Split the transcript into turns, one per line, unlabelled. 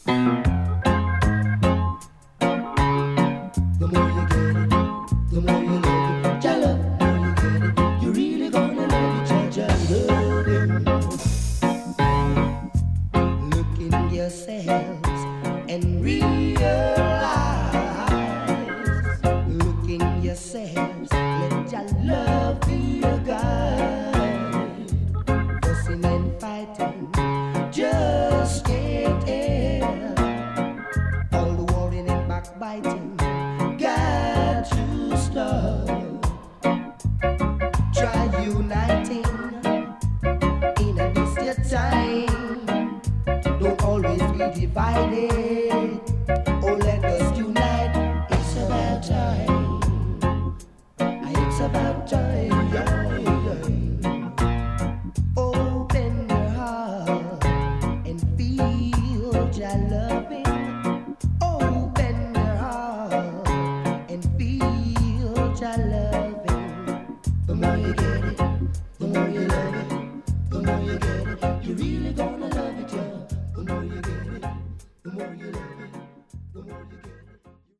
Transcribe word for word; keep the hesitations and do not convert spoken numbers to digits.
The more you get it, the more you love it. Jah love, the more you get it, you really gonna love it. Jah Jah love him. Look in yourselves and realize. Look in yourselves, let Jah love be your guide. Fussing and fighting just can't end. All the worrying and backbiting got to stop. Try uniting in a distant time. Don't always be divided. Oh, let us unite. It's about time. It's about time. Open your heart and feel Jah loving. Open your heart and feel Jah loving. The more you get it, the more you love it. The more you get it, you really gonna love it.